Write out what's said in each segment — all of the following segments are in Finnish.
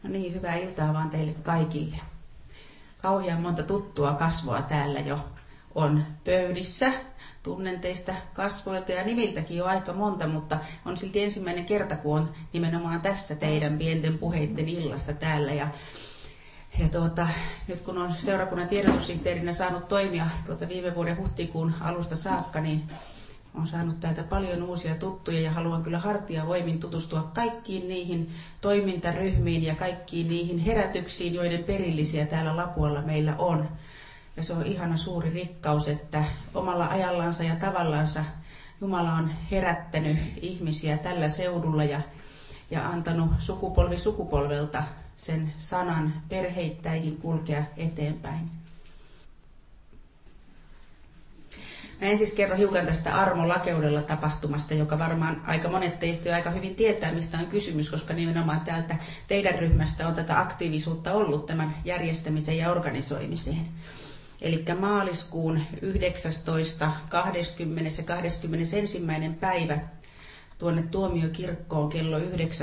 No niin, hyvää iltaa vaan teille kaikille. Kauhean monta tuttua kasvoa täällä jo on pöydissä. Tunnen teistä kasvoilta ja nimiltäkin jo aika monta, mutta on silti ensimmäinen kerta, kun on nimenomaan tässä teidän pienten puheitten illassa täällä. Ja nyt kun on seurakunnan tiedotussihteerinä saanut toimia viime vuoden huhtikuun alusta saakka, niin olen saanut täältä paljon uusia tuttuja ja haluan kyllä hartiavoimin tutustua kaikkiin niihin toimintaryhmiin ja kaikkiin niihin herätyksiin, joiden perillisiä täällä Lapualla meillä on. Ja se on ihana suuri rikkaus, että omalla ajallansa ja tavallansa Jumala on herättänyt ihmisiä tällä seudulla ja antanut sukupolvi sukupolvelta sen sanan perheittäin kulkea eteenpäin. Mä en siis kerro hiukan tästä Armo Lakeudella tapahtumasta, joka varmaan aika monet teistä jo aika hyvin tietää, mistä on kysymys, koska nimenomaan täältä teidän ryhmästä on tätä aktiivisuutta ollut tämän järjestämiseen ja organisoimiseen. Eli maaliskuun 19., 20. ja 21. päivä tuonne Tuomiokirkkoon kello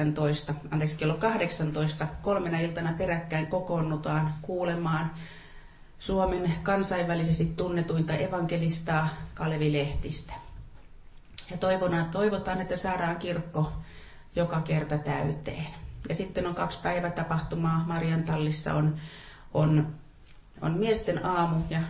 18, 3 iltana peräkkäin kokoonnutaan kuulemaan Suomen kansainvälisesti tunnetuinta evankelistaa Kalevi Lehtistä. Ja toivotaan, että saadaan kirkko joka kerta täyteen. Ja sitten on 2 päivätapahtumaa. Mariantallissa on miesten aamu ja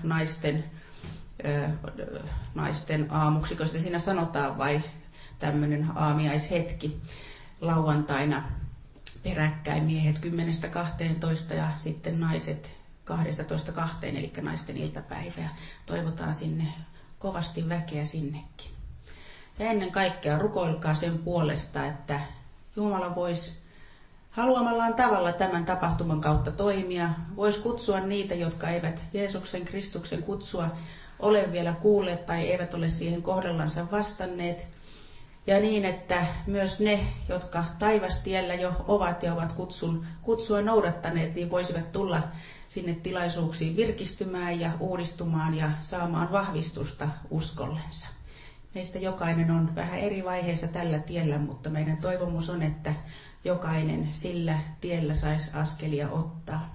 naisten aamuksi, koska siinä sanotaan vai tämmöinen aamiaishetki lauantaina peräkkäin miehet 10-12 ja sitten naiset 12-2, eli naisten iltapäivää. Toivotaan sinne kovasti väkeä sinnekin. Ja ennen kaikkea rukoilkaa sen puolesta, että Jumala voisi haluamallaan tavalla tämän tapahtuman kautta toimia. Voisi kutsua niitä, jotka eivät Jeesuksen Kristuksen kutsua ole vielä kuulleet tai eivät ole siihen kohdallansa vastanneet. Ja niin, että myös ne, jotka taivastiellä jo ovat ja ovat kutsua noudattaneet, niin voisivat tulla sinne tilaisuuksiin virkistymään ja uudistumaan ja saamaan vahvistusta uskollensa. Meistä jokainen on vähän eri vaiheessa tällä tiellä, mutta meidän toivomus on, että jokainen sillä tiellä saisi askelia ottaa.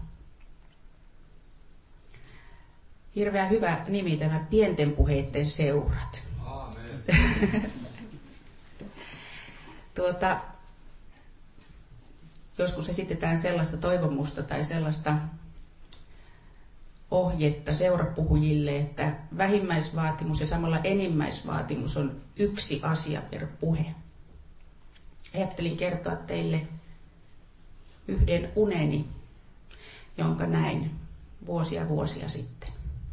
Hirveän hyvä nimi tämä pienten puheitten seurat. Aamen. Joskus esitetään sellaista toivomusta tai sellaista ohjetta seurapuhujille, että vähimmäisvaatimus ja samalla enimmäisvaatimus on 1 asia per puhe. Ajattelin kertoa teille yhden uneni, jonka näin vuosia sitten.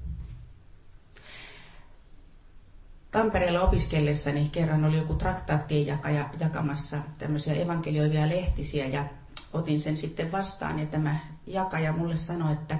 Tampereella opiskellessani kerran oli joku traktaattien jakaja jakamassa tämmöisiä evankelioivia lehtisiä ja otin sen sitten vastaan ja tämä jakaja mulle sanoi, että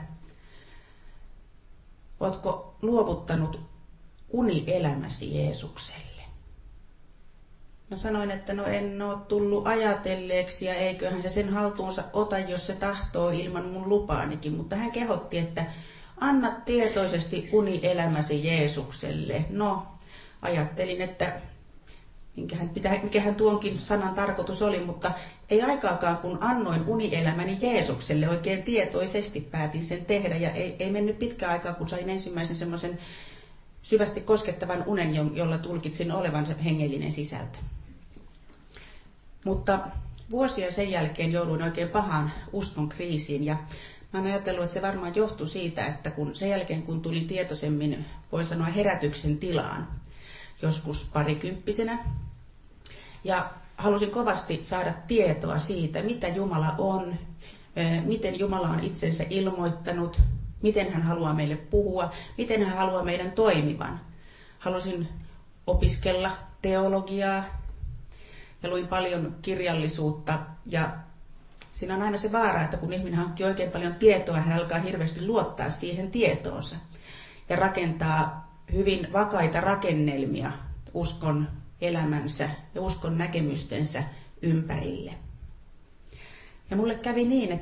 ootko luovuttanut unielämäsi Jeesukselle? Mä sanoin, että no en ole tullut ajatelleeksi ja eiköhän se sen haltuunsa ota, jos se tahtoo ilman mun lupaanikin. Mutta hän kehotti, että anna tietoisesti unielämäsi Jeesukselle. No, ajattelin, että mikähän tuonkin sanan tarkoitus oli, mutta ei aikaakaan kun annoin unielämäni Jeesukselle oikein tietoisesti päätin sen tehdä. Ja ei mennyt pitkä aikaa, kun sain ensimmäisen semmoisen syvästi koskettavan unen, jolla tulkitsin olevan se hengellinen sisältö. Mutta vuosia sen jälkeen jouduin oikein pahaan uskon kriisiin ja mä oon ajatellut, että se varmaan johtui siitä, että sen jälkeen kun tulin tietoisemmin, voi sanoa herätyksen tilaan, joskus parikymppisenä, ja halusin kovasti saada tietoa siitä, mitä Jumala on, miten Jumala on itsensä ilmoittanut, miten hän haluaa meille puhua, miten hän haluaa meidän toimivan. Halusin opiskella teologiaa ja luin paljon kirjallisuutta ja siinä on aina se vaara, että kun ihminen hankkii oikein paljon tietoa, hän alkaa hirveästi luottaa siihen tietoonsa ja rakentaa hyvin vakaita rakennelmia uskon elämänsä ja uskon näkemystensä ympärille. Ja mulle kävi niin,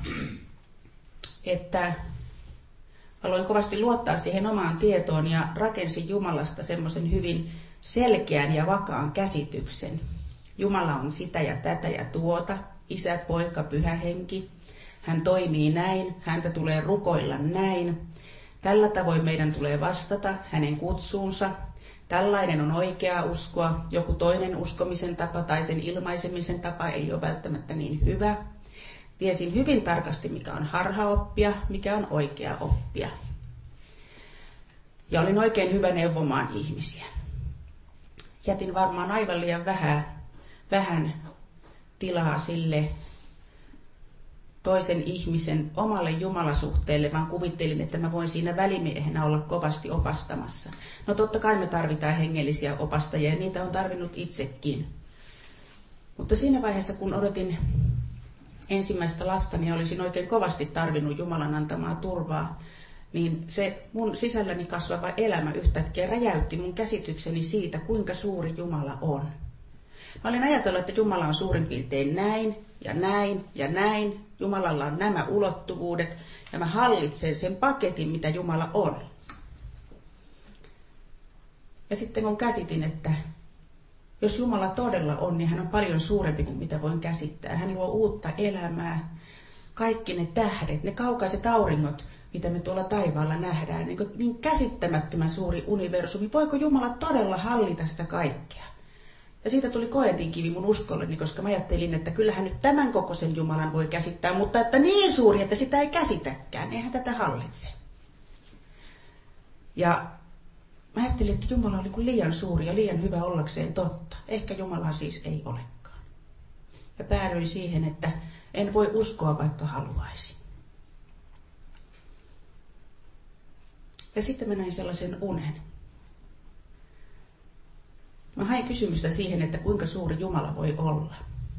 että aloin kovasti luottaa siihen omaan tietoon ja rakensin Jumalasta semmoisen hyvin selkeän ja vakaan käsityksen. Jumala on sitä ja tätä ja tuota. Isä, Poika, Pyhä Henki. Hän toimii näin, häntä tulee rukoilla näin. Tällä tavoin meidän tulee vastata hänen kutsuunsa. Tällainen on oikeaa uskoa, joku toinen uskomisen tapa tai sen ilmaisemisen tapa ei ole välttämättä niin hyvä. Tiesin hyvin tarkasti, mikä on harhaoppia, mikä on oikea oppia. Ja olin oikein hyvä neuvomaan ihmisiä. Jätin varmaan aivan liian vähän tilaa sille toisen ihmisen omalle jumalasuhteelle, vaan kuvittelin, että mä voin siinä välimiehenä olla kovasti opastamassa. No totta kai me tarvitaan hengellisiä opastajia ja niitä on tarvinnut itsekin. Mutta siinä vaiheessa, kun odotin ensimmäistä lasta, niin olisin oikein kovasti tarvinnut Jumalan antamaa turvaa, niin se mun sisälläni kasvava elämä yhtäkkiä räjäytti mun käsitykseni siitä, kuinka suuri Jumala on. Mä olin ajatellut, että Jumala on suurin piirtein näin ja näin ja näin. Jumalalla on nämä ulottuvuudet ja mä hallitsen sen paketin, mitä Jumala on. Ja sitten kun käsitin, että jos Jumala todella on, niin hän on paljon suurempi kuin mitä voin käsittää. Hän luo uutta elämää. Kaikki ne tähdet, ne kaukaiset auringot, mitä me tuolla taivaalla nähdään, niin käsittämättömän suuri universumi. Voiko Jumala todella hallita sitä kaikkea? Ja siitä tuli koetinkivi mun uskolleni, koska mä ajattelin, että kyllähän nyt tämän kokoisen Jumalan voi käsittää, mutta että niin suuri, että sitä ei käsitäkään, eihän tätä hallitse. Ja mä ajattelin, että Jumala oli kuin liian suuri ja liian hyvä ollakseen totta. Ehkä Jumalaa siis ei olekaan. Ja päädyin siihen, että en voi uskoa, vaikka haluaisin. Ja sitten mä näin sellaisen unen. Mä hain kysymystä siihen, että kuinka suuri Jumala voi olla.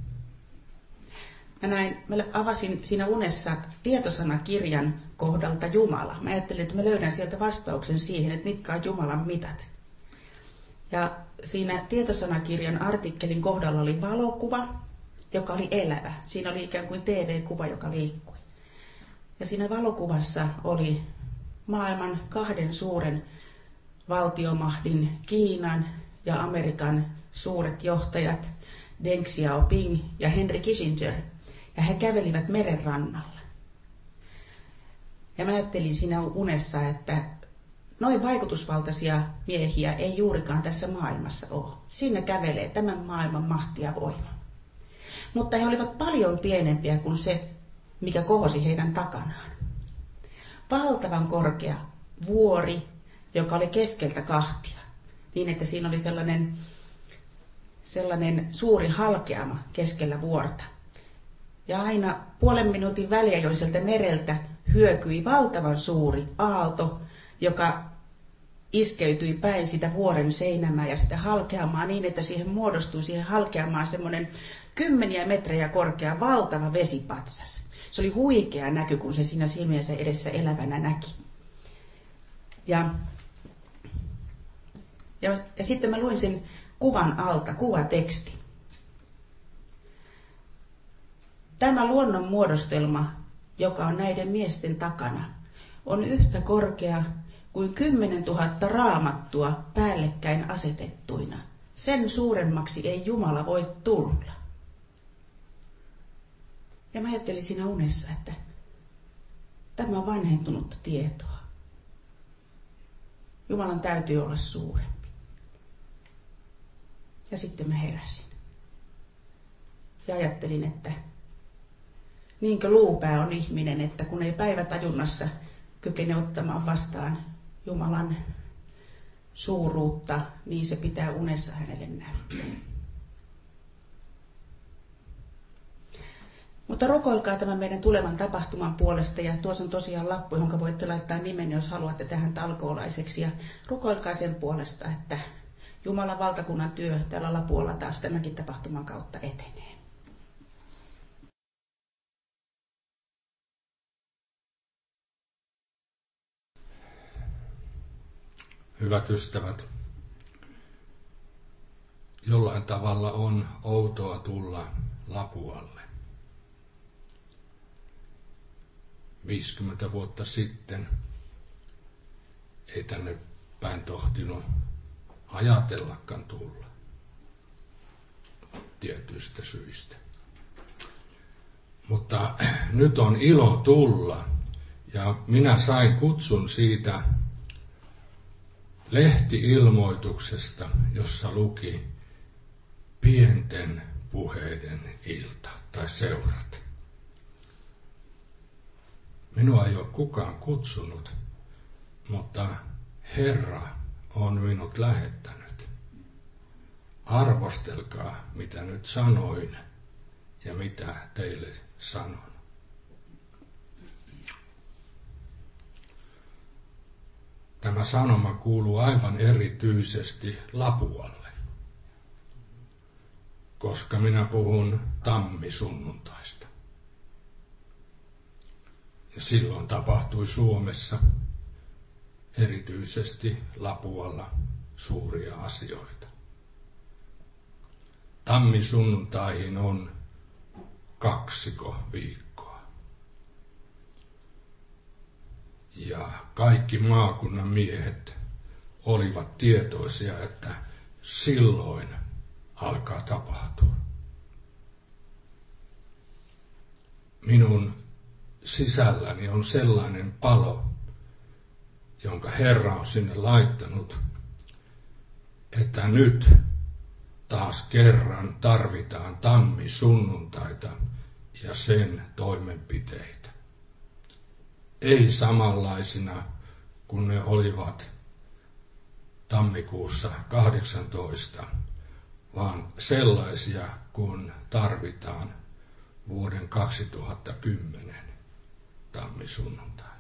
Mä avasin siinä unessa tietosanakirjan kohdalta Jumala. Mä ajattelin, että mä löydän sieltä vastauksen siihen, että mitkä on Jumalan mitat. Ja siinä tietosanakirjan artikkelin kohdalla oli valokuva, joka oli elävä. Siinä oli ikään kuin TV-kuva, joka liikkui. Ja siinä valokuvassa oli maailman kahden suuren valtiomahdin, Kiinan ja Amerikan suuret johtajat, Deng Xiaoping ja Henry Kissinger, ja he kävelivät meren rannalla. Ja mä ajattelin siinä unessa, että noin vaikutusvaltaisia miehiä ei juurikaan tässä maailmassa ole. Siinä kävelee tämän maailman mahti ja voima. Mutta he olivat paljon pienempiä kuin se, mikä kohosi heidän takanaan. Valtavan korkea vuori, joka oli keskeltä kahtia, niin että siinä oli sellainen suuri halkeama keskellä vuorta. Ja aina puolen minuutin väliajoiselta mereltä hyökyi valtavan suuri aalto, joka iskeytyi päin sitä vuoren seinämää ja sitä halkeamaa niin, että siihen muodostui siihen halkeamaan semmoinen 10 metrejä korkea valtava vesipatsas. Se oli huikea näky, kun se siinä silmiensä edessä elävänä näki. Ja sitten mä luin sen kuvan alta, kuvateksti. Tämä luonnon muodostelma, joka on näiden miesten takana, on yhtä korkea kuin 10 000 raamattua päällekkäin asetettuina. Sen suuremmaksi ei Jumala voi tulla. Ja mä ajattelin siinä unessa, että tämä on vanhentunutta tietoa. Jumalan täytyy olla suurempi. Ja sitten mä heräsin. Ja ajattelin, että niinkö luupää on ihminen, että kun ei päivätajunnassa kykene ottamaan vastaan Jumalan suuruutta, niin se pitää unessa hänelle näyttää. Mutta rukoilkaa tämän meidän tulevan tapahtuman puolesta, ja tuossa on tosiaan lappu, johon voitte laittaa nimen, jos haluatte tähän talkoolaiseksi. Ja rukoilkaa sen puolesta, että Jumalan valtakunnan työ tällä lapulla taas tämänkin tapahtuman kautta etenee. Hyvät ystävät, jollain tavalla on outoa tulla Lapualle. 50 vuotta sitten ei tänne päin tohtinut ajatellakaan tulla tietyistä syistä. Mutta nyt on ilo tulla, ja minä sain kutsun siitä lehti-ilmoituksesta, jossa luki pienten puheiden ilta tai seurat. Minua ei ole kukaan kutsunut, mutta Herra on minut lähettänyt. Arvostelkaa, mitä nyt sanoin ja mitä teille sanon. Tämä sanoma kuuluu aivan erityisesti Lapualle, koska minä puhun tammisunnuntaista. Ja silloin tapahtui Suomessa, erityisesti Lapualla, suuria asioita. Tammisunnuntaihin on 2 viikkoa. Ja kaikki maakunnan miehet olivat tietoisia, että silloin alkaa tapahtua. Minun sisälläni on sellainen palo, jonka Herra on sinne laittanut, että nyt taas kerran tarvitaan tammisunnuntaita ja sen toimenpiteitä. Ei samanlaisina kuin ne olivat tammikuussa 18, vaan sellaisia kuin tarvitaan vuoden 2010 tammisunnuntaina.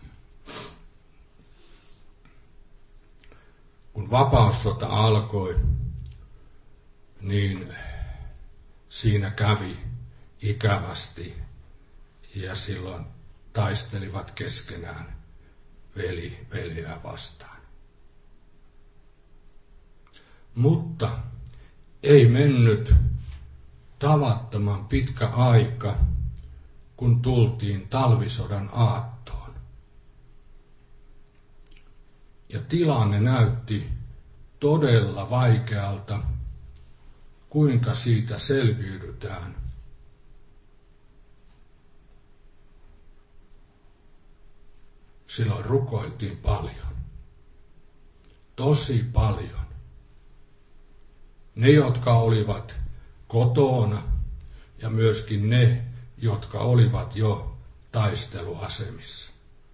Kun vapaussota alkoi, niin siinä kävi ikävästi ja silloin taistelivat keskenään veli veljeä vastaan. Mutta ei mennyt tavattoman pitkä aika, kun tultiin talvisodan aattoon. Ja tilanne näytti todella vaikealta, kuinka siitä selviydytään. Silloin rukoiltiin paljon. Tosi paljon. Ne, jotka olivat kotona ja myöskin ne, jotka olivat jo taisteluasemissa.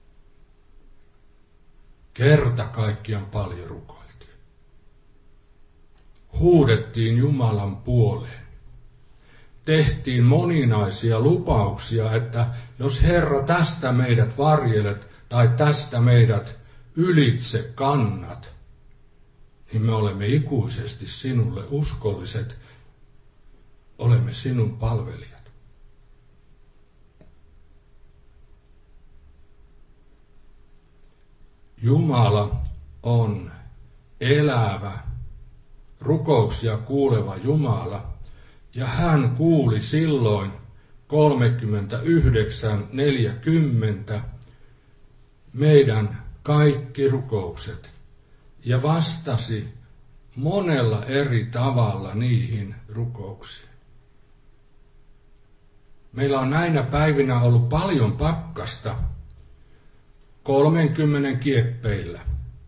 Kerta kaikkiaan paljon rukoiltiin. Huudettiin Jumalan puoleen. Tehtiin moninaisia lupauksia, että jos Herra tästä meidät varjelet tai tästä meidät ylitse kannat, niin me olemme ikuisesti sinulle uskolliset, olemme sinun palvelijat. Jumala on elävä, rukouksia kuuleva Jumala, ja hän kuuli silloin 39:40 meidän kaikki rukoukset ja vastasi monella eri tavalla niihin rukouksiin. Meillä on näinä päivinä ollut paljon pakkasta 30 kieppeillä.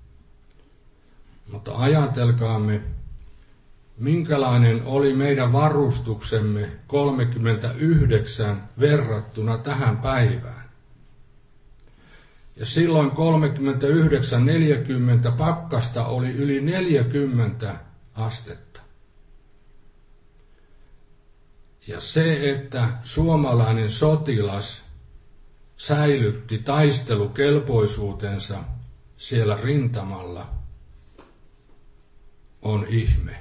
Mutta ajatelkaamme, minkälainen oli meidän varustuksemme 39 verrattuna tähän päivään. Ja silloin 39:40 pakkasta oli yli 40 astetta. Ja se, että suomalainen sotilas säilytti taistelukelpoisuutensa siellä rintamalla, on ihme.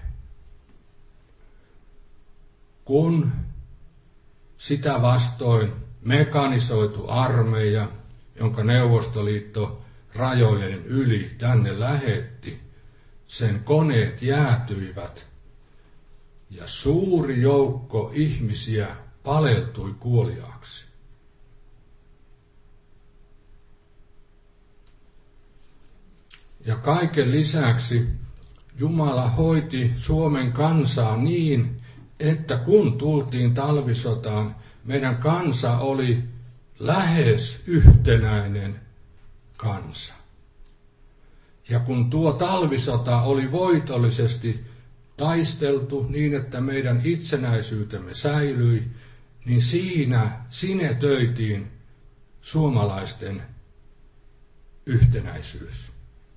Kun sitä vastoin mekanisoitu armeija, jonka Neuvostoliitto rajojen yli tänne lähetti, sen koneet jäätyivät ja suuri joukko ihmisiä paleltui kuoliaaksi. Ja kaiken lisäksi Jumala hoiti Suomen kansaa niin, että kun tultiin talvisotaan, meidän kansa oli lähes yhtenäinen kansa. Ja kun tuo talvisota oli voitollisesti taisteltu niin, että meidän itsenäisyytemme säilyi, niin siinä sinetöitiin suomalaisten yhtenäisyys.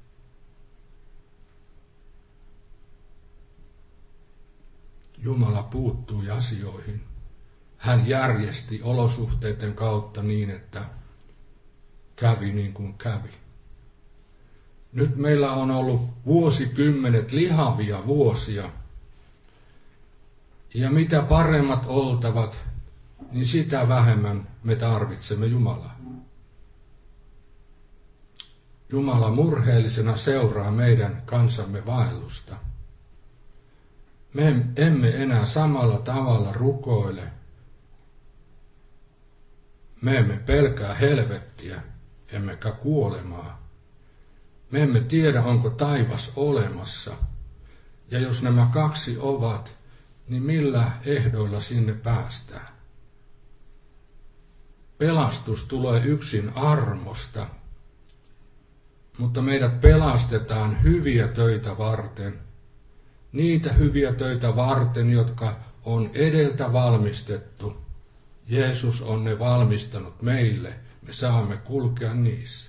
Jumala puuttui asioihin. Hän järjesti olosuhteiden kautta niin, että kävi niin kuin kävi. Nyt meillä on ollut vuosikymmenet lihavia vuosia. Ja mitä paremmat oltavat, niin sitä vähemmän me tarvitsemme Jumalaa. Jumala murheellisena seuraa meidän kansamme vaellusta. Me emme enää samalla tavalla rukoile. Me emme pelkää helvettiä, emmekä kuolemaa. Me emme tiedä, onko taivas olemassa. Ja jos nämä kaksi ovat, niin millä ehdoilla sinne päästään? Pelastus tulee yksin armosta, mutta meidät pelastetaan hyviä töitä varten. Niitä hyviä töitä varten, jotka on edeltä valmistettu. Jeesus on ne valmistanut meille, me saamme kulkea niissä.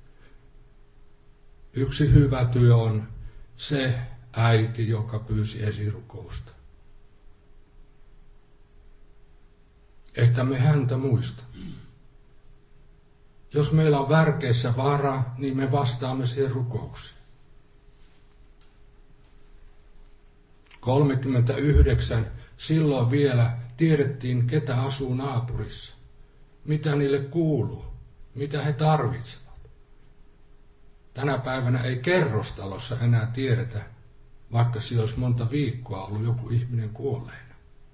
Yksi hyvä työ on se äiti, joka pyysi esirukousta. Että me häntä muista. Jos meillä on värkeissä vara, niin me vastaamme siihen rukoukseen. 39, silloin vielä tiedettiin, ketä asuu naapurissa, mitä niille kuuluu, mitä he tarvitsevat. Tänä päivänä ei kerrostalossa enää tiedetä, vaikka siellä olisi monta viikkoa ollut joku ihminen kuolleena.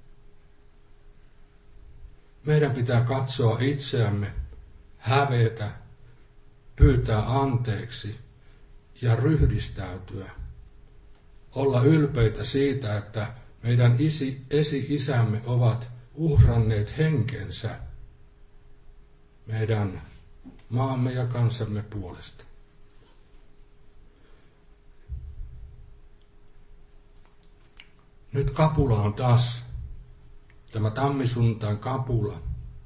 Meidän pitää katsoa itseämme, hävetä, pyytää anteeksi ja ryhdistäytyä. Olla ylpeitä siitä, että meidän esi-isämme ovat uhranneet henkensä meidän maamme ja kansamme puolesta. Nyt kapula on taas, tämä tammisunnuntain kapula,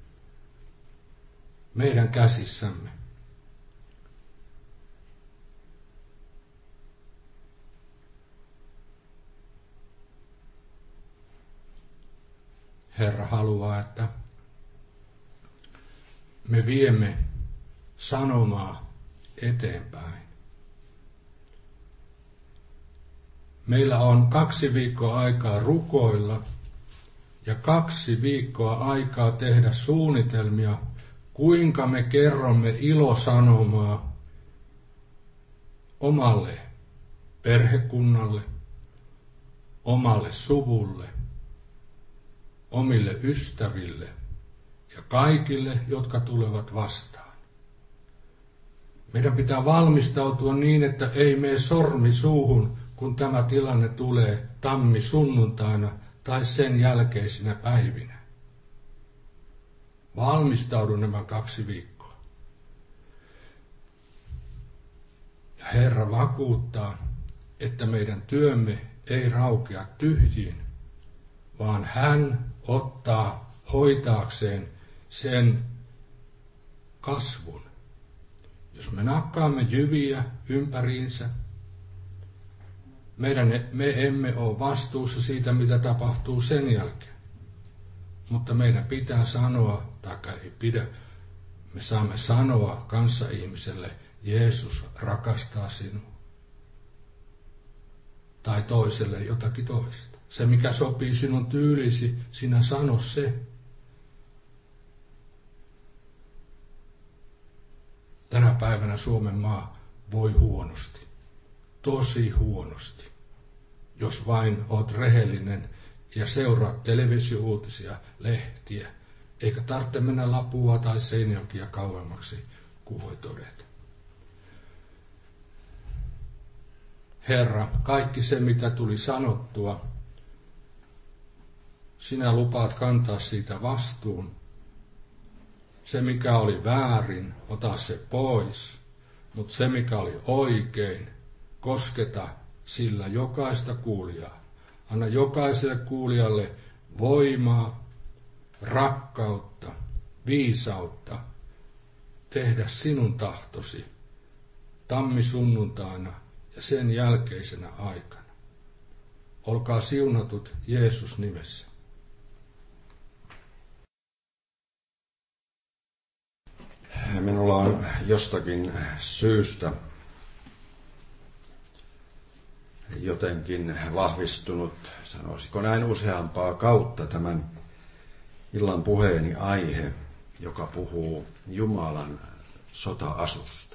meidän käsissämme. Herra haluaa, että me viemme sanomaa eteenpäin. Meillä on 2 viikkoa aikaa rukoilla ja 2 viikkoa aikaa tehdä suunnitelmia, kuinka me kerromme ilosanomaa omalle perhekunnalle, omalle suvulle, omille ystäville ja kaikille, jotka tulevat vastaan. Meidän pitää valmistautua niin, että ei mene sormi suuhun, kun tämä tilanne tulee tammisunnuntaina tai sen jälkeisinä päivinä. Valmistaudu nämä 2 viikkoa. Ja Herra vakuuttaa, että meidän työmme ei raukea tyhjiin, vaan hän ottaa hoitaakseen sen kasvun. Jos me nakkaamme jyviä ympäriinsä, me emme ole vastuussa siitä, mitä tapahtuu sen jälkeen. Mutta meidän pitää sanoa, tai ei pidä, me saamme sanoa kanssaihmiselle, Jeesus rakastaa sinua. Tai toiselle jotakin toista. Se, mikä sopii sinun tyylisi, sinä sano se. Tänä päivänä Suomen maa voi huonosti. Tosi huonosti. Jos vain oot rehellinen ja seuraat televisiouutisia, lehtiä, eikä tarvitse mennä Lapua tai Seinäjokia kauemmaksi, kuin voi todeta. Herra, kaikki se, mitä tuli sanottua, sinä lupaat kantaa siitä vastuun Se, mikä oli väärin, ota se pois. Mutta se, mikä oli oikein, kosketa sillä jokaista kuulijaa. Anna jokaiselle kuulijalle voimaa, rakkautta, viisautta tehdä sinun tahtosi tammisunnuntaina ja sen jälkeisenä aikana. Olkaa siunatut Jeesus nimessä. Minulla on jostakin syystä jotenkin vahvistunut, sanoisiko näin useampaa kautta, tämän illan puheeni aihe, joka puhuu Jumalan sota-asusta.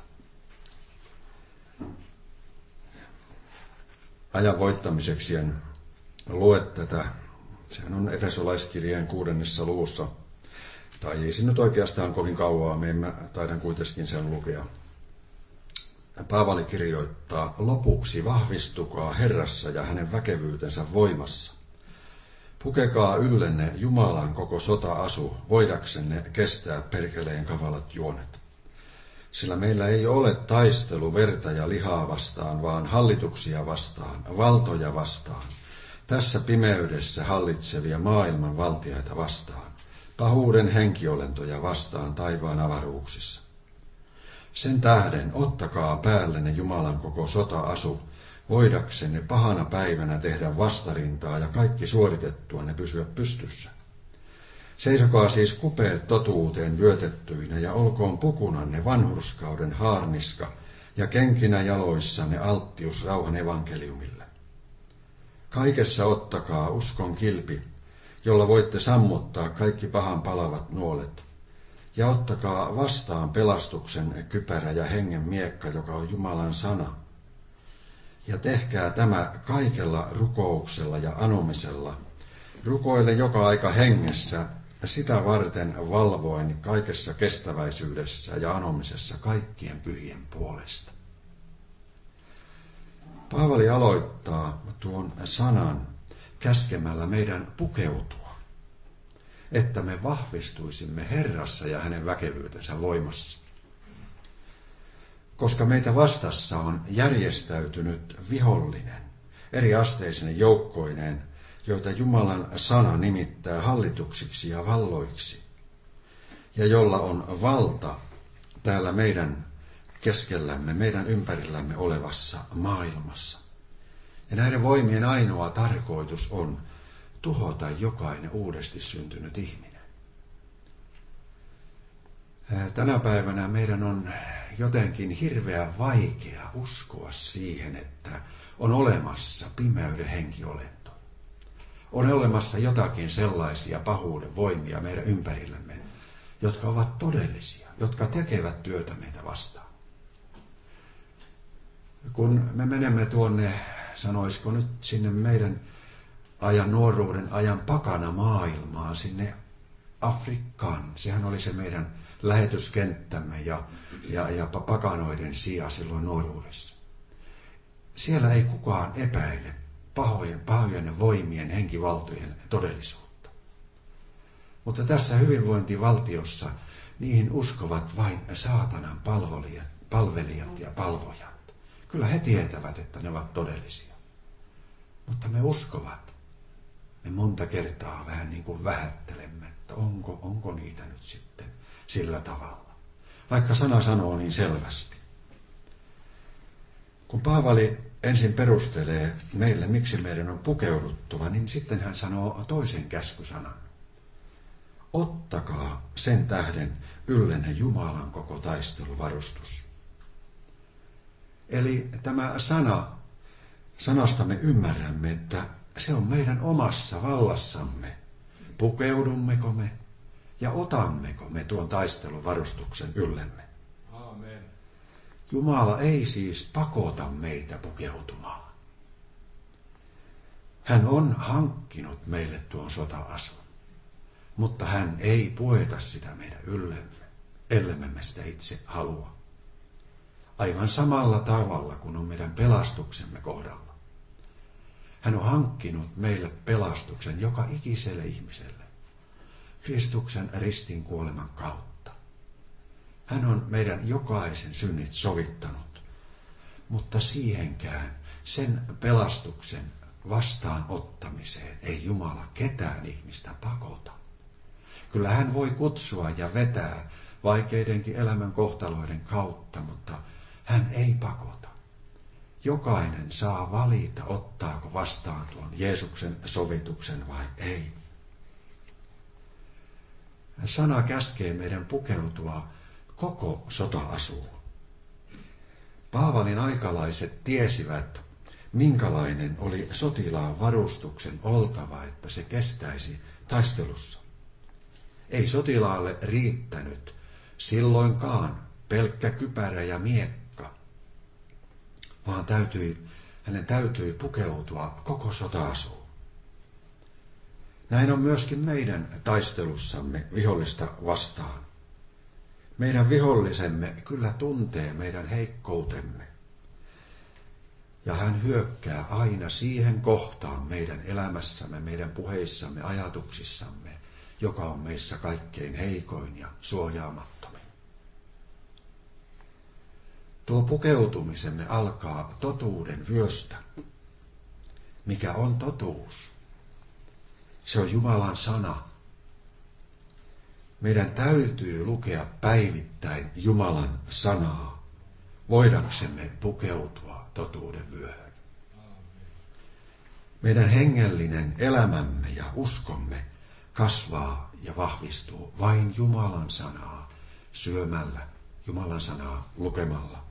Ajan voittamiseksi en lue tätä. Sehän on Efesolaiskirjeen 6. luvussa. Tai ei se nyt oikeastaan kovin kauaa, me taidan kuitenkin sen lukea. Paavali kirjoittaa, lopuksi vahvistukaa Herrassa ja hänen väkevyytensä voimassa. Pukekaa yllenne Jumalan koko sota-asu, voidaksenne kestää perkeleen kavalat juonet. Sillä meillä ei ole taistelu verta ja lihaa vastaan, vaan hallituksia vastaan, valtoja vastaan, tässä pimeydessä hallitsevia maailman valtiaita vastaan, pahuuden henkiolentoja vastaan taivaan avaruuksissa. Sen tähden ottakaa päällenne Jumalan koko sota-asu, voidaksenne pahana päivänä tehdä vastarintaa ja kaikki suoritettuanne pysyä pystyssä. Seisokaa siis kupeet totuuteen vyötettyinä ja olkoon pukunanne vanhurskauden haarniska ja kenkinä jaloissanne alttius rauhan evankeliumille. Kaikessa ottakaa uskon kilpi, jolla voitte sammuttaa kaikki pahan palavat nuolet. Ja ottakaa vastaan pelastuksen kypärä ja hengen miekka, joka on Jumalan sana. Ja tehkää tämä kaikella rukouksella ja anomisella. Rukoile joka aika hengessä, sitä varten valvoen kaikessa kestäväisyydessä ja anomisessa kaikkien pyhien puolesta. Paavali aloittaa tuon sanan käskemällä meidän pukeutua, että me vahvistuisimme Herrassa ja hänen väkevyytensä voimassa. Koska meitä vastassa on järjestäytynyt vihollinen, eri asteisine joukkoineen, joita Jumalan sana nimittää hallituksiksi ja valloiksi, ja jolla on valta täällä meidän keskellämme, meidän ympärillämme olevassa maailmassa. Ja näiden voimien ainoa tarkoitus on tuhota jokainen uudesti syntynyt ihminen. Tänä päivänä meidän on jotenkin hirveän vaikea uskoa siihen, että on olemassa pimeyden henkiolento. On olemassa jotakin sellaisia pahuuden voimia meidän ympärillämme, jotka ovat todellisia, jotka tekevät työtä meitä vastaan. Kun me menemme tuonne, sanoisiko nyt sinne meidän nuoruuden ajan pakana maailmaan, sinne Afrikkaan, sehän oli se meidän lähetyskenttämme ja pakanoiden sija silloin nuoruudessa. Siellä ei kukaan epäile pahojen voimien henkivaltojen todellisuutta. Mutta tässä hyvinvointivaltiossa niihin uskovat vain saatanan palvelijat ja palvojat. Kyllä he tietävät, että ne ovat todellisia. Mutta me uskovat. Me monta kertaa vähän niin kuin vähättelemme, että onko niitä nyt sitten sillä tavalla. Vaikka sana sanoo niin selvästi. Kun Paavali ensin perustelee meille, miksi meidän on pukeuduttava, niin sitten hän sanoo toisen käskysanan. Ottakaa sen tähden yllenne Jumalan koko taisteluvarustus. Eli tämä sanasta me ymmärrämme, että se on meidän omassa vallassamme. Pukeudummeko me ja otammeko me tuon taisteluvarustuksen yllemme? Aamen. Jumala ei siis pakota meitä pukeutumaan. Hän on hankkinut meille tuon sota-asun, mutta hän ei pueta sitä meidän yllemme, ellemme me sitä itse halua. Aivan samalla tavalla kuin on meidän pelastuksemme kohdalla. Hän on hankkinut meille pelastuksen joka ikiselle ihmiselle Kristuksen ristin kuoleman kautta. Hän on meidän jokaisen synnit sovittanut. Mutta siihenkään, sen pelastuksen vastaanottamiseen ei Jumala ketään ihmistä pakota. Kyllä hän voi kutsua ja vetää vaikeidenkin elämän kohtaloiden kautta, mutta hän ei pakota. Jokainen saa valita, ottaako vastaan tuon Jeesuksen sovituksen vai ei. Sana käskee meidän pukeutua koko sota-asuun. Paavalin aikalaiset tiesivät, minkälainen oli sotilaan varustuksen oltava, että se kestäisi taistelussa. Ei sotilaalle riittänyt silloinkaan pelkkä kypärä ja miekka, vaan hänen täytyi pukeutua koko sota-asuun. Näin on myöskin meidän taistelussamme vihollista vastaan. Meidän vihollisemme kyllä tuntee meidän heikkoutemme. Ja hän hyökkää aina siihen kohtaan meidän elämässämme, meidän puheissamme, ajatuksissamme, joka on meissä kaikkein heikoin ja suojaamattomin. Tuo pukeutumisemme alkaa totuuden vyöstä. Mikä on totuus? Se on Jumalan sana. Meidän täytyy lukea päivittäin Jumalan sanaa, voidaksemme pukeutua totuuden vyöhön. Meidän hengellinen elämämme ja uskomme kasvaa ja vahvistuu vain Jumalan sanaa syömällä, Jumalan sanaa lukemalla.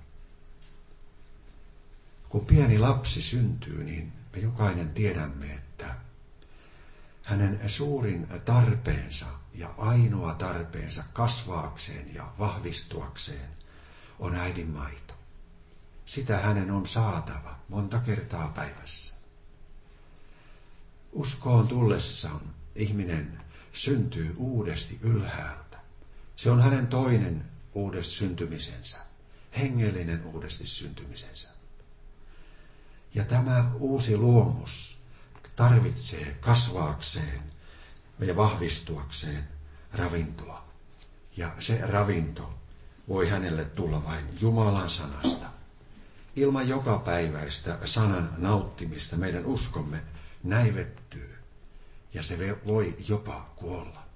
Kun pieni lapsi syntyy, niin me jokainen tiedämme, että hänen suurin tarpeensa ja ainoa tarpeensa kasvaakseen ja vahvistuakseen on äidin maito. Sitä hänen on saatava monta kertaa päivässä. Uskoon tullessaan ihminen syntyy uudesti ylhäältä. Se on hänen toinen uudesti syntymisensä, hengellinen uudesti syntymisensä. Ja tämä uusi luomus tarvitsee kasvaakseen ja vahvistuakseen ravintoa. Ja se ravinto voi hänelle tulla vain Jumalan sanasta. Ilman jokapäiväistä sanan nauttimista meidän uskomme näivettyy ja se voi jopa kuolla.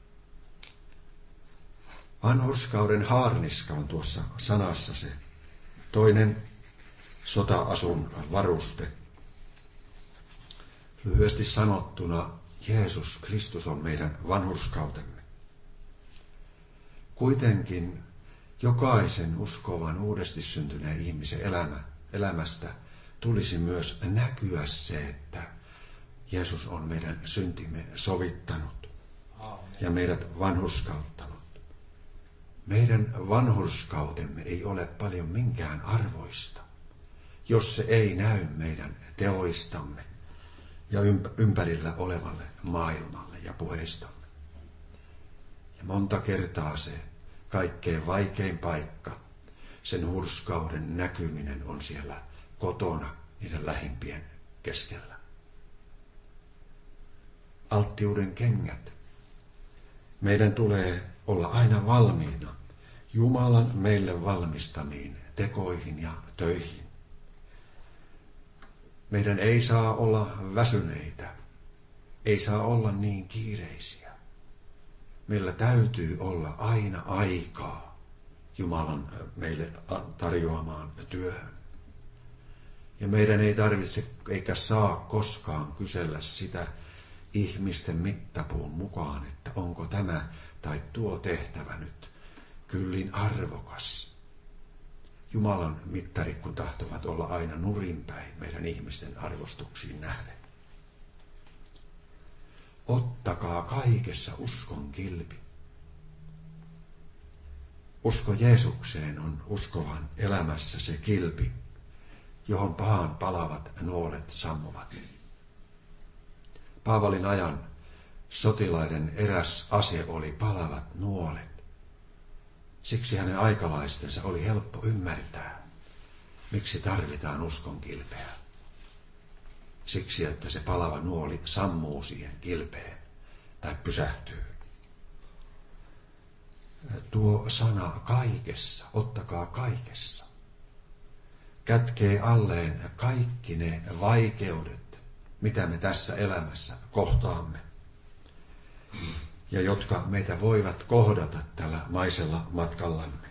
Vanhurskauden haarniska on tuossa sanassa se toinen sota-asun varuste. Lyhyesti sanottuna, Jeesus Kristus on meidän vanhurskautemme. Kuitenkin jokaisen uskovan uudesti syntyneen ihmisen elämästä tulisi myös näkyä se, että Jeesus on meidän syntimme sovittanut ja meidät vanhurskauttanut. Meidän vanhurskautemme ei ole paljon minkään arvoista, jos se ei näy meidän teoistamme ja ympärillä olevalle maailmalle ja puheistamme. Ja monta kertaa se kaikkein vaikein paikka, sen hurskauden näkyminen on siellä kotona niiden lähimpien keskellä. Alttiuden kengät. Meidän tulee olla aina valmiina Jumalan meille valmistamiin tekoihin ja töihin. Meidän ei saa olla väsyneitä, ei saa olla niin kiireisiä. Meillä täytyy olla aina aikaa Jumalan meille tarjoamaan työhön. Ja meidän ei tarvitse eikä saa koskaan kysellä sitä ihmisten mittapuun mukaan, että onko tämä tai tuo tehtävä nyt kyllin arvokas. Jumalan mittarit kun tahtovat olla aina nurinpäin meidän ihmisten arvostuksiin nähden. Ottakaa kaikessa uskon kilpi. Usko Jeesukseen on uskovan elämässä se kilpi, johon pahan palavat nuolet sammuvat. Paavalin ajan sotilaiden eräs ase oli palavat nuolet. Siksi hänen aikalaistensa oli helppo ymmärtää, miksi tarvitaan uskon kilpeä. Siksi, että se palava nuoli sammuu siihen kilpeen tai pysähtyy. tuo sana kaikessa, ottakaa kaikessa, kätkee alleen kaikki ne vaikeudet, mitä me tässä elämässä kohtaamme ja jotka meitä voivat kohdata tällä maisella matkallamme.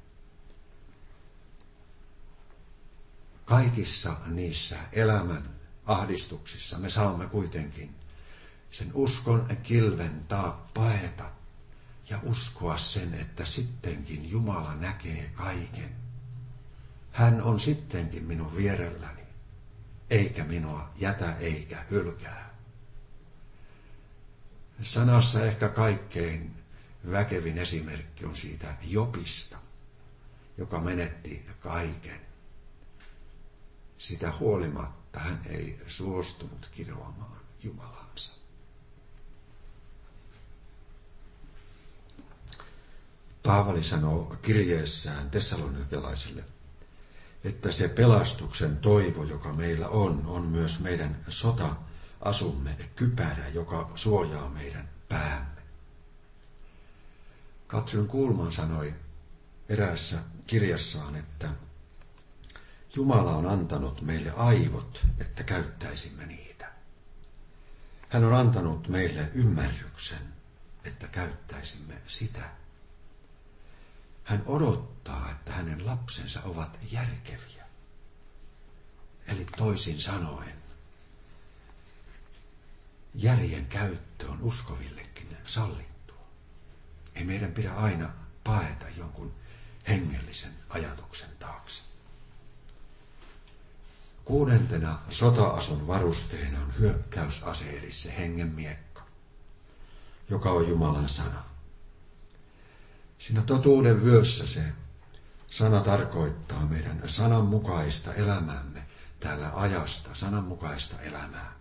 Kaikissa niissä elämän ahdistuksissa me saamme kuitenkin sen uskon kilven taa paeta ja uskoa sen, että sittenkin Jumala näkee kaiken. Hän on sittenkin minun vierelläni, eikä minua jätä eikä hylkää. Sanassa ehkä kaikkein väkevin esimerkki on siitä Jobista, joka menetti kaiken. Sitä huolimatta hän ei suostunut kirjoamaan Jumalaansa. Paavali sanoo kirjeessään tessalonikelaisille, että se pelastuksen toivo, joka meillä on myös meidän sota-asumme kypärä, joka suojaa meidän päämme. Katson Kuhlman sanoi eräässä kirjassaan, että Jumala on antanut meille aivot, että käyttäisimme niitä. Hän on antanut meille ymmärryksen, että käyttäisimme sitä. Hän odottaa, että hänen lapsensa ovat järkeviä. Eli toisin sanoen, järjen käyttö on uskovillekin sallittua. Ei meidän pidä aina paeta jonkun hengellisen ajatuksen taakse. 6. sota-asun varusteena on hyökkäysase, eli se hengenmiekka, joka on Jumalan sana. Siinä totuuden vyössä se sana tarkoittaa meidän sananmukaista elämäämme täällä ajasta, sananmukaista elämää.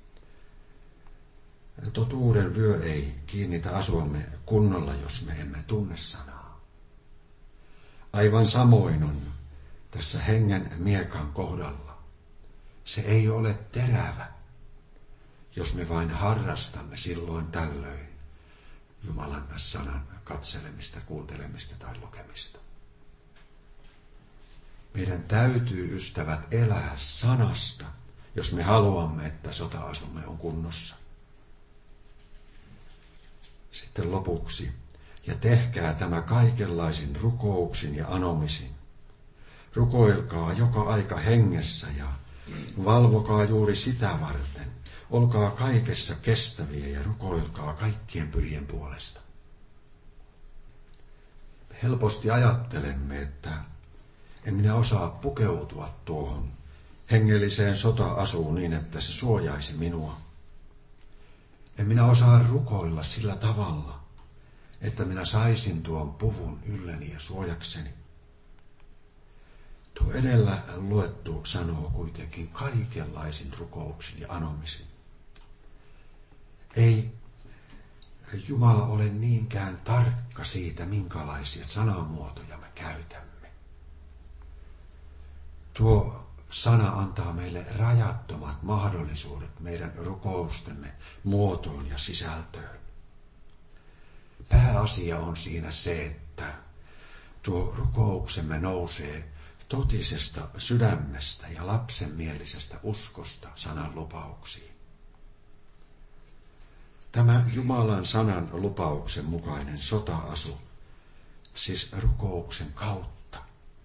Totuuden vyö ei kiinnitä asuamme kunnolla, jos me emme tunne sanaa. Aivan samoin on tässä hengen miekan kohdalla. Se ei ole terävä, jos me vain harrastamme silloin tällöin Jumalan sanan katselemista, kuuntelemista tai lukemista. Meidän täytyy, ystävät, elää sanasta, jos me haluamme, että sota-asumme on kunnossa. Sitten lopuksi, ja tehkää tämä kaikenlaisin rukouksin ja anomisin. Rukoilkaa joka aika hengessä ja valvokaa juuri sitä varten. Olkaa kaikessa kestäviä ja rukoilkaa kaikkien pyhien puolesta. Helposti ajattelemme, että en minä osaa pukeutua tuohon hengelliseen sota-asuun niin, että se suojaisi minua. En minä osaa rukoilla sillä tavalla, että minä saisin tuon puvun ylleni ja suojakseni. Tuo edellä luettu sanoo kuitenkin kaikenlaisin rukouksin ja anomisin. Ei Jumala ole niinkään tarkka siitä, minkälaisia sanamuotoja me käytämme. Tuo sana antaa meille rajattomat mahdollisuudet meidän rukoustemme muotoon ja sisältöön. Pääasia on siinä se, että tuo rukouksemme nousee totisesta sydämestä ja lapsenmielisestä uskosta sanan lupauksiin. Tämä Jumalan sanan lupauksen mukainen sota-asu, siis rukouksen kautta,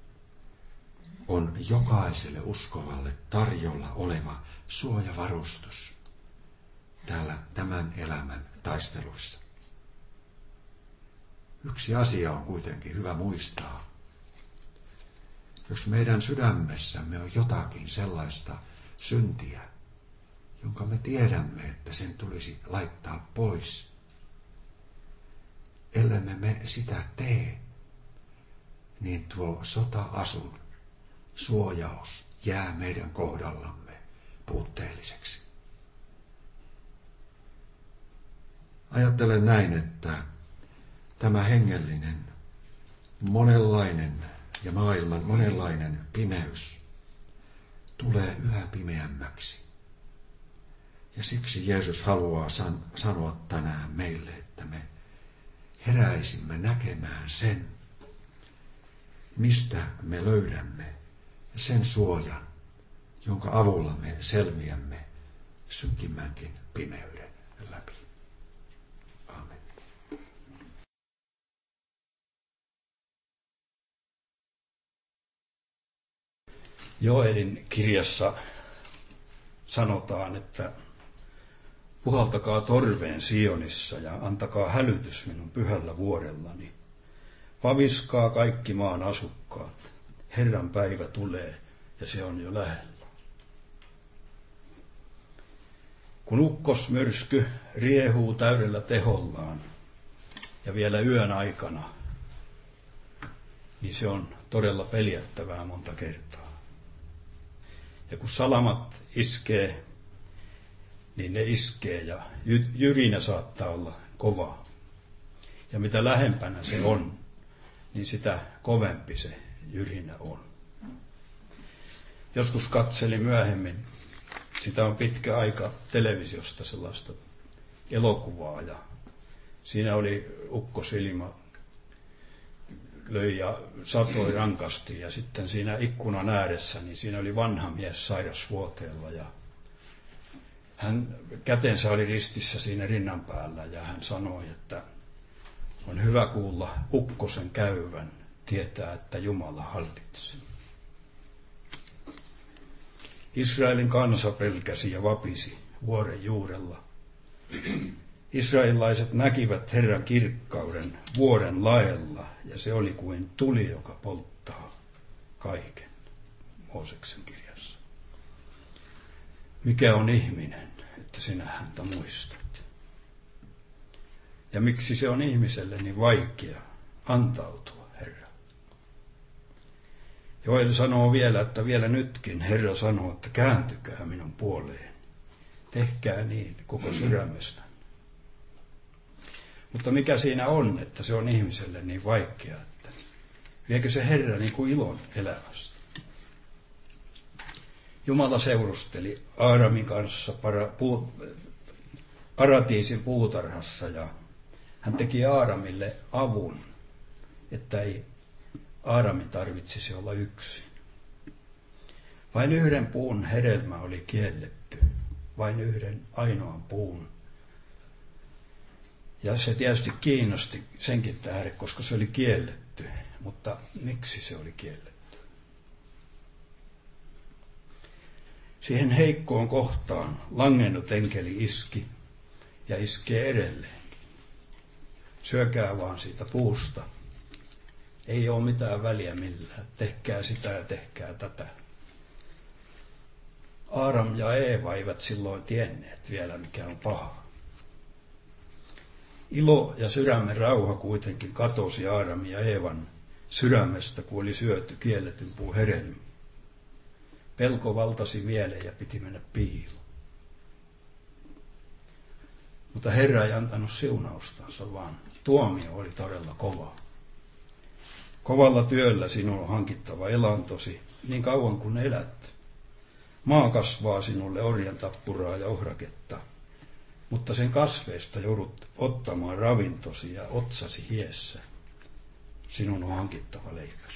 on jokaiselle uskovalle tarjolla oleva suojavarustus täällä tämän elämän taisteluissa. Yksi asia on kuitenkin hyvä muistaa. Jos meidän sydämessämme on jotakin sellaista syntiä, jonka me tiedämme, että sen tulisi laittaa pois, ellemme me sitä tee, niin tuo sota-asun suojaus jää meidän kohdallamme puutteelliseksi. Ajattelen näin, että tämä hengellinen, monenlainen ja maailman monenlainen pimeys tulee yhä pimeämmäksi. Ja siksi Jeesus haluaa sanoa tänään meille, että me heräisimme näkemään sen, mistä me löydämme sen suojan, jonka avulla me selviämme synkimmänkin pimeyden läpi. Aamen. Joelin kirjassa sanotaan, että puhaltakaa torveen Sionissa ja antakaa hälytys minun pyhällä vuorellani. Vaviskaa kaikki maan asukkaat. Herran päivä tulee ja se on jo lähellä. Kun ukkosmyrsky riehuu täydellä tehollaan ja vielä yön aikana, niin se on todella peljättävää monta kertaa. Ja kun salamat iskee, niin ne iskee ja jyrinä saattaa olla kova. Ja mitä lähempänä se on, niin sitä kovempi se jyrinä on. Joskus katselin myöhemmin, sitä on pitkä aika televisiosta sellaista elokuvaa ja siinä oli ukkosilma, löi ja satoi rankasti ja sitten siinä ikkunan ääressä, niin siinä oli vanha mies sairasvuoteella ja hän kätensä oli ristissä siinä rinnan päällä ja hän sanoi, että on hyvä kuulla ukkosen käyvän, tietää, että Jumala hallitsee. Israelin kansa pelkäsi ja vapisi vuoren juurella. Israelilaiset näkivät Herran kirkkauden vuoren laella ja se oli kuin tuli, joka polttaa kaiken. Mooseksen kirjassa. Mikä on ihminen, että sinä häntä muistat? Ja miksi se on ihmiselle niin vaikea antautua, Herra? Joel sanoo vielä, että vielä nytkin Herra sanoo, että kääntykää minun puoleen. Tehkää niin koko sydämestä. Mutta mikä siinä on, että se on ihmiselle niin vaikea, että viekö se Herra niin kuin ilon elämästä? Jumala seurusteli Aaramin kanssa Paratiisin puutarhassa ja hän teki Aaramille avun, että ei Aaramin tarvitsisi olla yksin. Vain yhden puun hedelmä oli kielletty, vain yhden ainoan puun. Ja se tietysti kiinnosti senkin tähden, koska se oli kielletty, mutta miksi se oli kielletty? Siihen heikkoon kohtaan langennut enkeli iski ja iskee edelleenkin. Syökää vaan siitä puusta. Ei ole mitään väliä millään. Tehkää sitä ja tehkää tätä. Aaram ja Eeva eivät silloin tienneet vielä, mikä on paha. Ilo ja sydämen rauha kuitenkin katosi Aaramin ja Eevan sydämestä, kun oli syöty kielletyn puun hedelmä. Pelko valtasi mieleen ja piti mennä piiloon. Mutta Herra ei antanut siunaustansa, vaan tuomio oli todella kova. Kovalla työllä sinun on hankittava elantosi niin kauan kuin elät. Maa kasvaa sinulle orjan tappuraa ja ohraketta, mutta sen kasveista joudut ottamaan ravintosi ja otsasi hiessä. Sinun on hankittava leipäsi.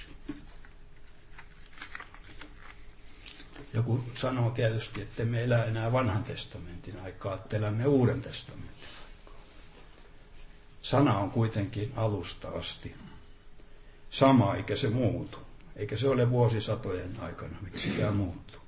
Joku sanoo tietysti, että me elää enää vanhan testamentin aikaa, että elämme uuden testamentin aikaa. Sana on kuitenkin alusta asti sama, eikä se muutu. Eikä se ole vuosisatojen aikana miksikään muuttu.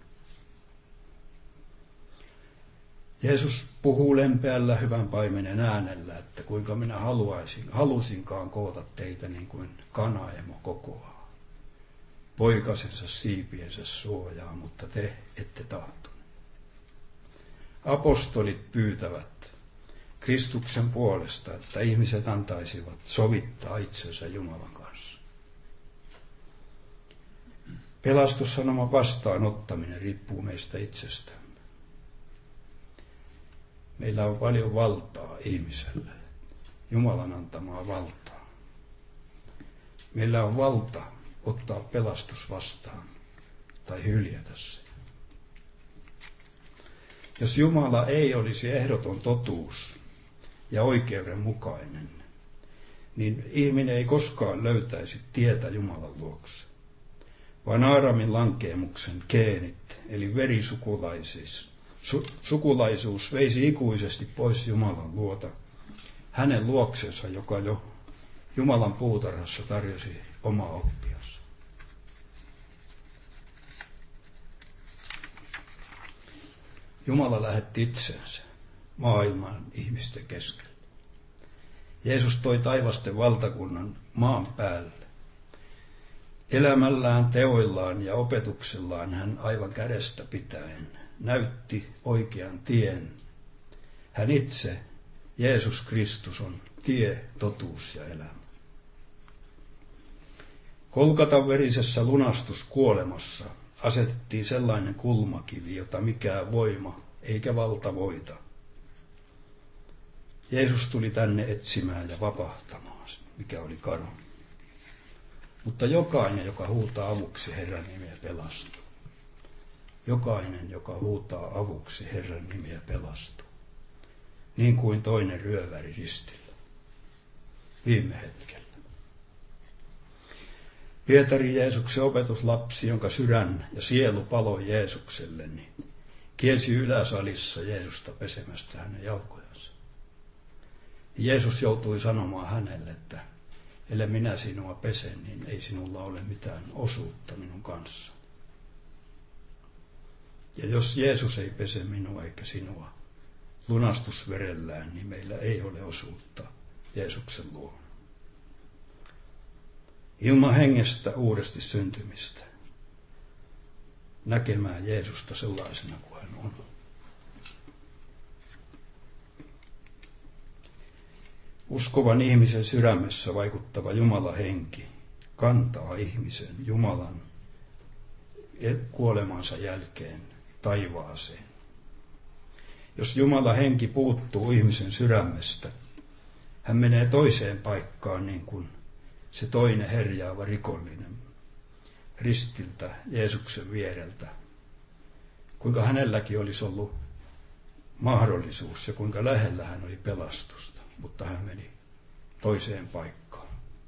Jeesus puhuu lempeällä hyvän paimenen äänellä, että kuinka minä halusinkaan koota teitä niin kuin kanaemo kokoaa. Poikasensa siipiensä suojaa, mutta te ette tahtoneet. Apostolit pyytävät Kristuksen puolesta, että ihmiset antaisivat sovittaa itsensä Jumalan kanssa. Pelastussanoman vastaanottaminen riippuu meistä itsestämme. Meillä on paljon valtaa ihmiselle, Jumalan antamaa valtaa. Meillä on valta ottaa pelastus vastaan tai hyljätä se. Jos Jumala ei olisi ehdoton totuus ja oikeudenmukainen, niin ihminen ei koskaan löytäisi tietä Jumalan luokse, vaan Aadamin lankeemuksen geenit, eli verisukulaisuus veisi ikuisesti pois Jumalan luota hänen luoksensa, joka jo Jumalan puutarhassa tarjosi omaa oppiansa. Jumala lähetti itsensä maailman ihmisten keskelle. Jeesus toi taivasten valtakunnan maan päälle. Elämällään, teoillaan ja opetuksellaan hän aivan kädestä pitäen näytti oikean tien. Hän itse, Jeesus Kristus, on tie, totuus ja elämä. Golgatan verisessä lunastuskuolemassa asetettiin sellainen kulmakivi, jota mikään voima eikä valta voita. Jeesus tuli tänne etsimään ja vapahtamaan, mikä oli kadonnut. Mutta jokainen, joka huutaa avuksi Herran nimeä, pelastuu. Jokainen, joka huutaa avuksi Herran nimeä, pelastuu. Niin kuin toinen ryöväri ristillä. Viime hetkellä. Pietari, Jeesuksen opetuslapsi, jonka sydän ja sielu paloi Jeesukselle, niin kielsi yläsalissa Jeesusta pesemästä hänen jalkojansa. Jeesus joutui sanomaan hänelle, että ellei minä sinua pesen, niin ei sinulla ole mitään osuutta minun kanssa. Ja jos Jeesus ei pese minua eikä sinua lunastusverellään, niin meillä ei ole osuutta Jeesuksen luona. Ilman hengestä uudesti syntymistä, näkemään Jeesusta sellaisena kuin hän on. Uskovan ihmisen sydämessä vaikuttava Jumalan henki kantaa ihmisen Jumalan kuolemansa jälkeen taivaaseen. Jos Jumalan henki puuttuu ihmisen sydämestä, hän menee toiseen paikkaan niin kuin se toinen herjaava rikollinen ristiltä Jeesuksen viereltä. Kuinka hänelläkin olisi ollut mahdollisuus ja kuinka lähellä hän oli pelastusta, mutta hän meni toiseen paikkaan.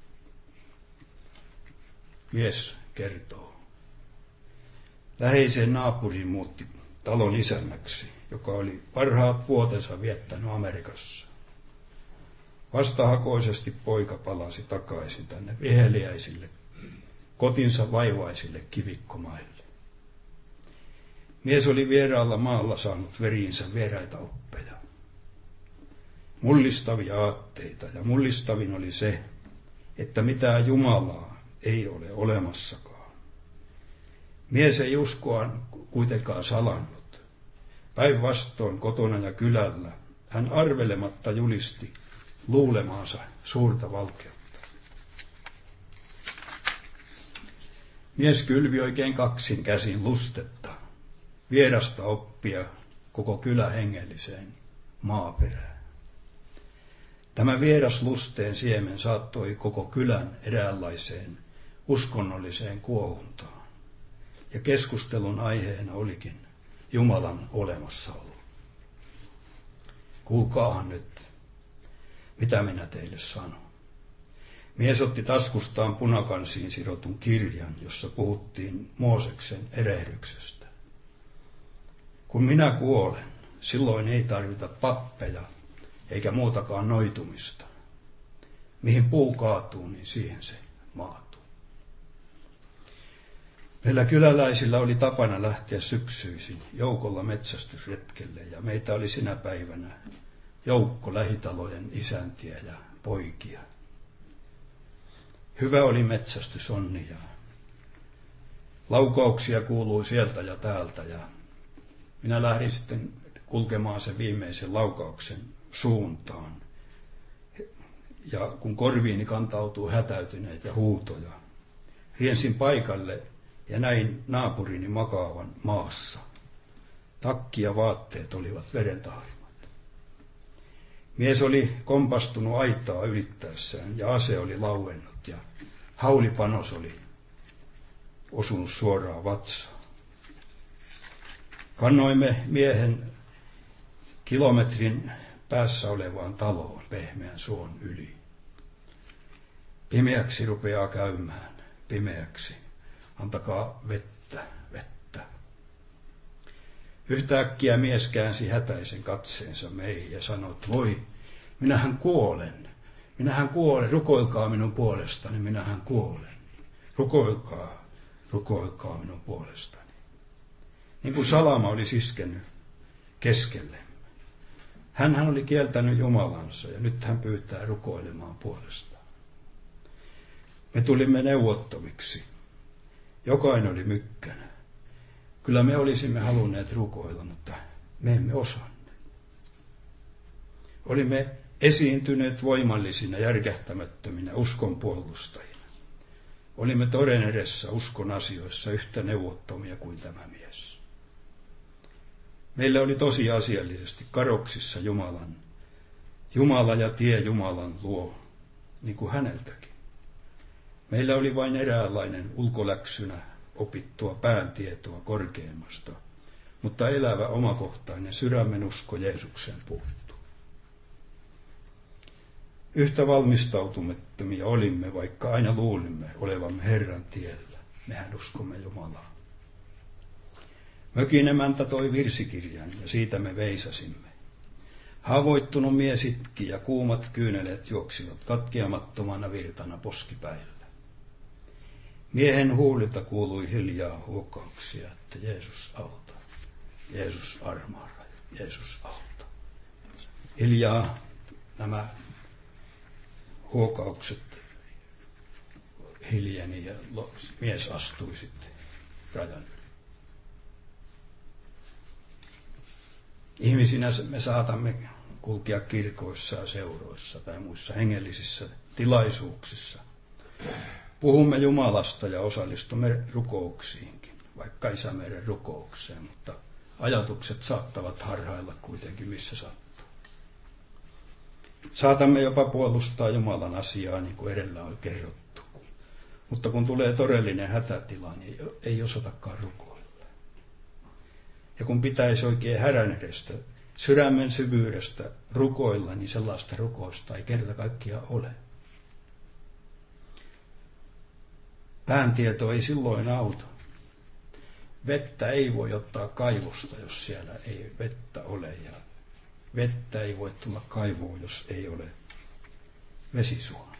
Mies kertoo. Läheiseen naapuriin muutti talon isännäksi, joka oli parhaat vuotensa viettänyt Amerikassa. Vastahakoisesti poika palasi takaisin tänne viheliäisille, kotinsa vaivaisille kivikkomaille. Mies oli vieraalla maalla saanut veriinsä vieraita oppeja, mullistavia aatteita, ja mullistavin oli se, että mitään Jumalaa ei ole olemassakaan. Mies ei uskoa kuitenkaan salannut. Päinvastoin kotona ja kylällä hän arvelematta julisti luulemaansa suurta valkeutta. Mies kylvi oikein kaksin käsin lustetta, vierasta oppia koko kylä hengelliseen maaperään. Tämä vieras lusteen siemen saattoi koko kylän eräänlaiseen uskonnolliseen kuohuntaan, ja keskustelun aiheena olikin Jumalan olemassaolo. Kuulkaahan nyt, mitä minä teille sanon. Mies otti taskustaan punakansiin sidotun kirjan, jossa puhuttiin Mooseksen erehdyksestä. Kun minä kuolen, silloin ei tarvita pappeja eikä muutakaan noitumista. Mihin puu kaatuu, niin siihen se maatuu. Meillä kyläläisillä oli tapana lähteä syksyisin joukolla metsästysretkelle, ja meitä oli sinä päivänä joukko lähitalojen isäntiä ja poikia. Hyvä oli metsästysonni, ja laukauksia kuului sieltä ja täältä, ja minä lähdin sitten kulkemaan sen viimeisen laukauksen suuntaan. Ja kun korviini kantautuu hätäytyneitä huutoja, riensin paikalle ja näin naapurini makaavan maassa. Takki ja vaatteet olivat verentahrimat. Mies oli kompastunut aitaa ylittäessään ja ase oli lauennut ja haulipanos oli osunut suoraan vatsaan. Kannoimme miehen kilometrin päässä olevaan taloon pehmeän suon yli. Pimeäksi rupeaa käymään, pimeäksi. Antakaa vettä, vettä. Yhtäkkiä mies käänsi hätäisen katseensa meihin ja sanoi, että voi, minähän kuolen, rukoilkaa minun puolestani, minähän kuolen. Rukoilkaa minun puolestani. Niin kuin salama olisi iskenyt keskellemme. Hänhän oli kieltänyt Jumalansa ja nyt hän pyytää rukoilemaan puolestaan. Me tulimme neuvottomiksi. Jokainen oli mykkänä. Kyllä me olisimme halunneet rukoilla, mutta me emme osanneet. Olimme esiintyneet voimallisina, järkähtämättöminä uskonpuolustajina. Olimme toden edessä uskon asioissa yhtä neuvottomia kuin tämä mies. Meillä oli tosiasiallisesti kadoksissa Jumala ja tie Jumalan luo, niin kuin häneltäkin. Meillä oli vain eräänlainen ulkoläksynä opittua pääntietoa korkeammasta, mutta elävä omakohtainen sydämen usko Jeesuksen puuttuu. Yhtä valmistautumattomia olimme, vaikka aina luulimme olevamme Herran tiellä. Mehän uskomme Jumalaa. Mökin emäntä toi virsikirjan ja siitä me veisasimme. Haavoittunut mies itki ja kuumat kyyneleet juoksivat katkeamattomana virtana poskipäillä. Miehen huulilta kuului hiljaa huokauksia, että Jeesus auta, Jeesus armahda, Jeesus auta. Hiljaa nämä huokaukset hiljeni ja mies astui sitten rajan yli. Ihmisinä me saatamme kulkea kirkoissa ja seuroissa tai muissa hengellisissä tilaisuuksissa. Puhumme Jumalasta ja osallistumme rukouksiinkin, vaikka Isämeren rukoukseen, mutta ajatukset saattavat harhailla kuitenkin missä sattuu. Saatamme jopa puolustaa Jumalan asiaa, niin kuin edellä on kerrottu. Mutta kun tulee todellinen hätätila, niin ei osatakaan rukoilla. Ja kun pitäisi oikein hädän edestä, sydämen syvyydestä rukoilla, niin sellaista rukousta ei kerta kaikkiaan ole. Pääntieto ei silloin auta. Vettä ei voi ottaa kaivosta, jos siellä ei vettä ole. Ja vettä ei voi tulla kaivoon, jos ei ole vesisuoni.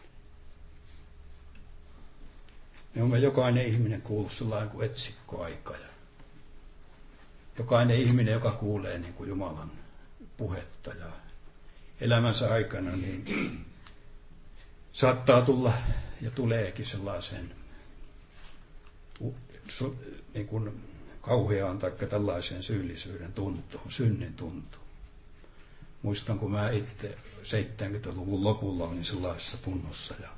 Me olemme jokainen ihminen kuullut sellainen kuin etsikkoaika. Ja jokainen ihminen, joka kuulee niin kuin Jumalan puhetta ja elämänsä aikana, niin saattaa tulla ja tuleekin sellaiseen niin kuin kauheaan tai tällaiseen syyllisyyden tuntoon, synnin tuntoon. Muistan, kun mä itse 70-luvun lopulla olin sellaisessa tunnossa ja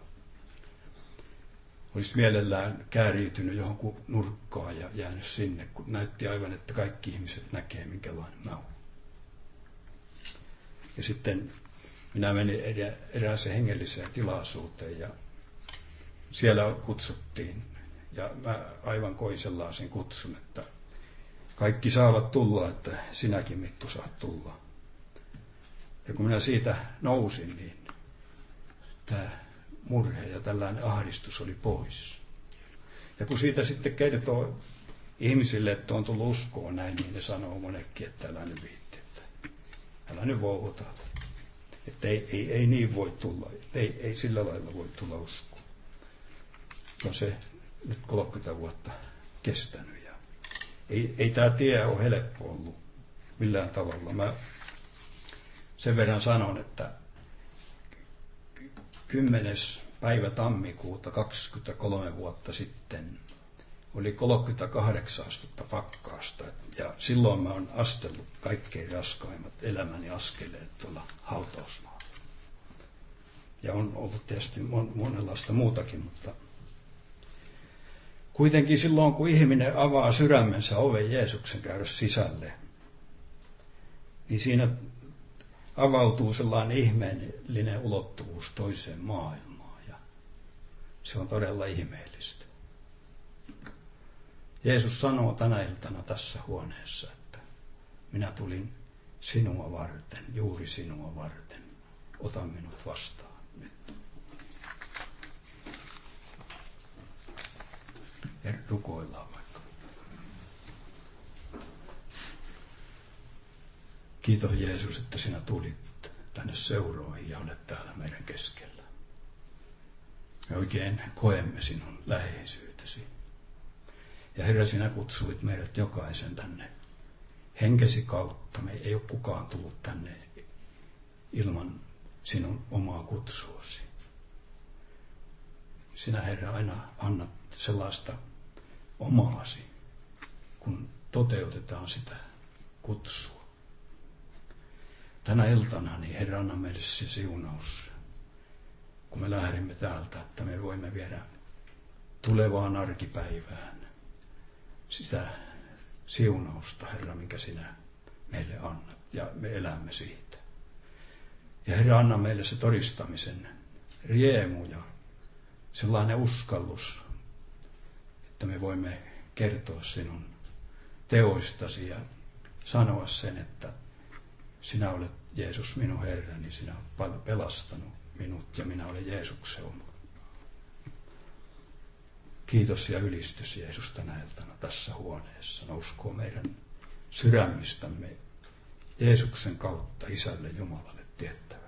olisi mielellään kääriytynyt johonkin nurkkaan ja jäänyt sinne, kun näytti aivan, että kaikki ihmiset näkee, minkälainen mä olen. Ja sitten minä menin erääseen hengelliseen tilaisuuteen ja siellä kutsuttiin. Ja mä aivan koin sellaisen kutsun, että kaikki saavat tulla, että sinäkin Mikko saat tulla. Ja kun minä siitä nousin, niin tämä murhe ja tällainen ahdistus oli pois. Ja kun siitä sitten kertoo ihmisille, että on tullut uskoon näin, niin ne sanoo monekin, että älä nyt viitti, että älä nyt vouhota. Että ei niin voi tulla, ei sillä lailla voi tulla uskoon. On se nyt 30 vuotta kestänyt. Ja ei tämä tie ole helppo ollut millään tavalla. Mä sen verran sanon, että 10. päivä tammikuuta 23 vuotta sitten oli 38 astetta pakkasta. Ja silloin mä oon astellut kaikkein raskaimmat elämäni askeleet tuolla hautausmaalla. Ja on ollut tietysti monenlaista muutakin, mutta kuitenkin silloin, kun ihminen avaa sydämensä oven Jeesuksen käydä sisälle, niin siinä avautuu sellainen ihmeellinen ulottuvuus toiseen maailmaan. Ja se on todella ihmeellistä. Jeesus sanoo tänä iltana tässä huoneessa, että minä tulin sinua varten, juuri sinua varten. Ota minut vastaan nyt. Ja rukoillaan vaikka. Kiitos Jeesus, että sinä tulit tänne seuroihin ja olet täällä meidän keskellä. Me oikein koemme sinun läheisyytesi. Ja Herra, sinä kutsuit meidät jokaisen tänne henkesi kautta. Me ei ole kukaan tullut tänne ilman sinun omaa kutsuasi. Sinä, Herra, aina annat sellaista omaasi, kun toteutetaan sitä kutsua. Tänä iltana, niin Herra, anna meille se siunaus, kun me lähdemme täältä, että me voimme viedä tulevaan arkipäivään sitä siunausta, Herra, minkä sinä meille annat, ja me elämme siitä. Ja Herra, anna meille se todistamisen riemu ja sellainen uskallus, että me voimme kertoa sinun teoistasi ja sanoa sen, että sinä olet Jeesus minun Herrani, sinä olet pelastanut minut ja minä olen Jeesuksen oma. Kiitos ja ylistys Jeesus tänä iltana tässä huoneessa. Nouskoo meidän sydämistämme Jeesuksen kautta Isälle Jumalalle tiettävä.